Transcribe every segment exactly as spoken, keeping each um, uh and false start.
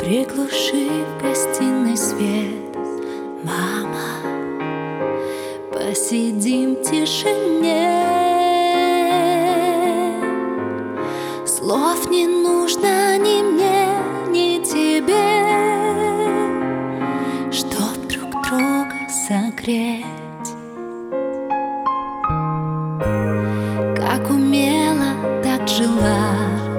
Приглуши в гостиной свет, мама, посидим в тишине. Слов не нужно ни мне, ни тебе, чтоб друг друга согреть. Как умела, так жила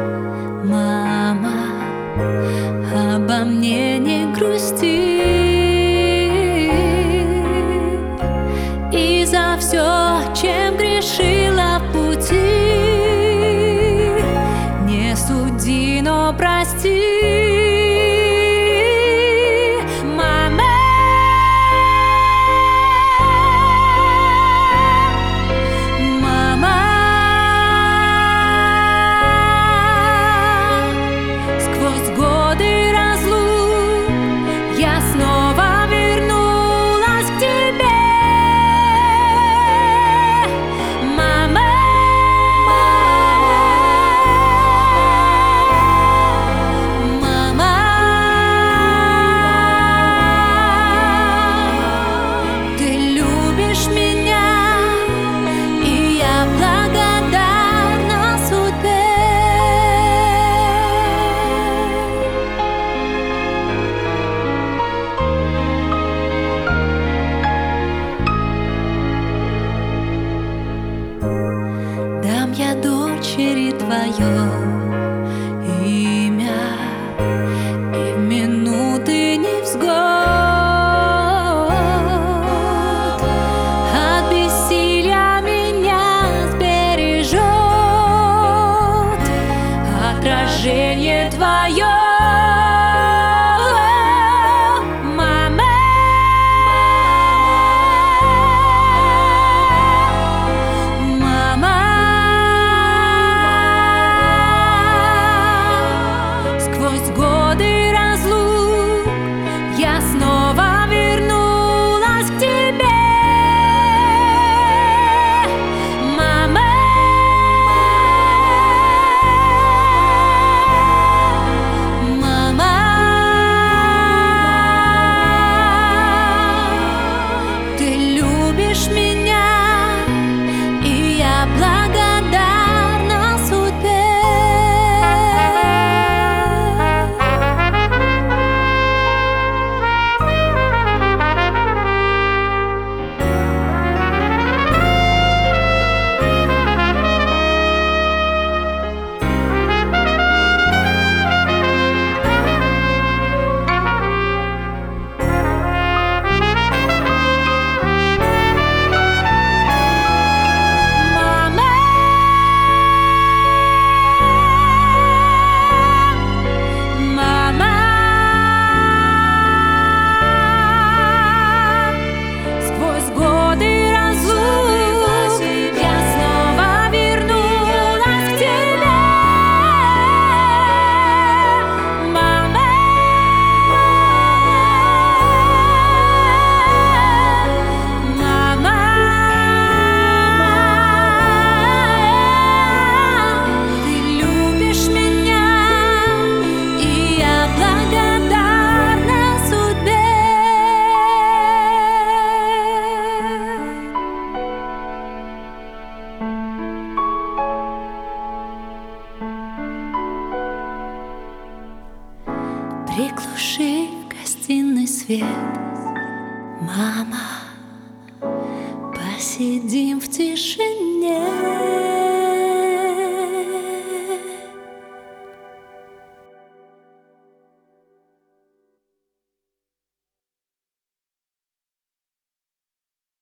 мама, обо мне не грусти. И за все, чем грешила в пути, не суди, но прости. Я дочери твое имя, и в минуты невзгод от бессилия меня сбережет отражение твое. Приглуши в гостиной свет, мама.